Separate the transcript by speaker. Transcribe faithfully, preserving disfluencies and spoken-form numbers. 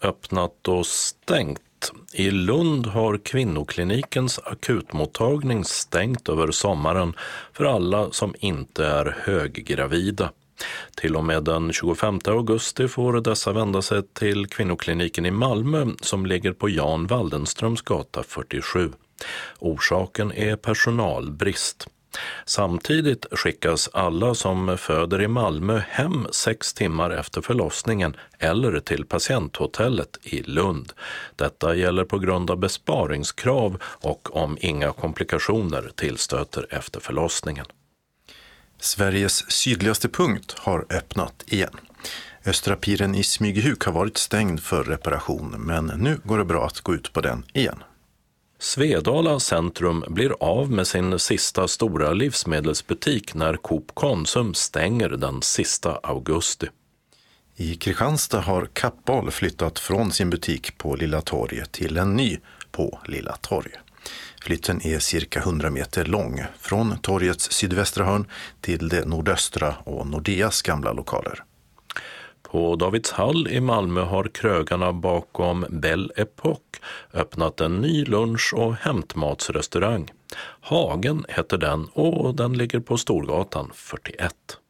Speaker 1: öppnat och stängt. I Lund har kvinnoklinikens akutmottagning stängt över sommaren för alla som inte är höggravida. Till och med den tjugofemte augusti får dessa vända sig till kvinnokliniken i Malmö som ligger på Jan Waldenströms gata fyrtiosju. Orsaken är personalbrist. Samtidigt skickas alla som föder i Malmö hem sex timmar efter förlossningen eller till patienthotellet i Lund. Detta gäller på grund av besparingskrav och om inga komplikationer tillstöter efter förlossningen.
Speaker 2: Sveriges sydligaste punkt har öppnat igen. Östra piren i Smygehuk har varit stängd för reparation, men nu går det bra att gå ut på den igen.
Speaker 1: Svedala centrum blir av med sin sista stora livsmedelsbutik när Coop Konsum stänger den sista augusti.
Speaker 2: I Kristianstad har Kappahl flyttat från sin butik på Lilla Torg till en ny på Lilla Torg. Flytten är cirka hundra meter lång från torgets sydvästra hörn till det nordöstra och Nordeas gamla lokaler.
Speaker 1: På Davidshall i Malmö har krögarna bakom Belle Epoque öppnat en ny lunch- och hämtmatsrestaurang. Hagen heter den och den ligger på Storgatan fyrtioett.